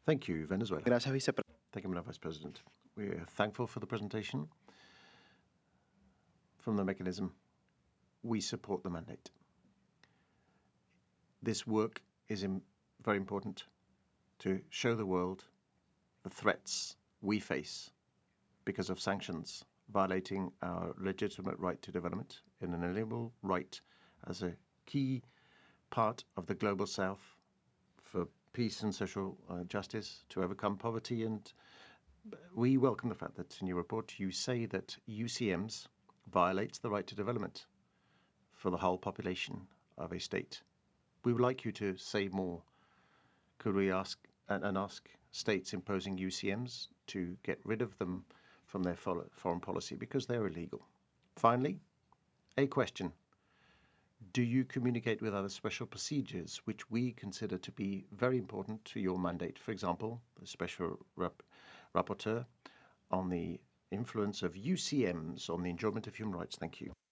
Thank you, Venezuela. Gracias, vicepresidente. Thank you, Madam Vice President. We're thankful for the presentation from the mechanism. We support the mandate. This work is very important to show the world the threats we face because of sanctions violating our legitimate right to development, an inalienable right as a key part of the global south for peace and social justice, to overcome poverty. And we welcome the fact that in your report you say that UCMs violates the right to development for the whole population of a state. We would like you to say more. Could we ask states imposing UCMs to get rid of them from their foreign policy because they're illegal? Finally, a question. Do you communicate with other special procedures which we consider to be very important to your mandate? For example, the special rapporteur on the influence of UCMs on the enjoyment of human rights. Thank you.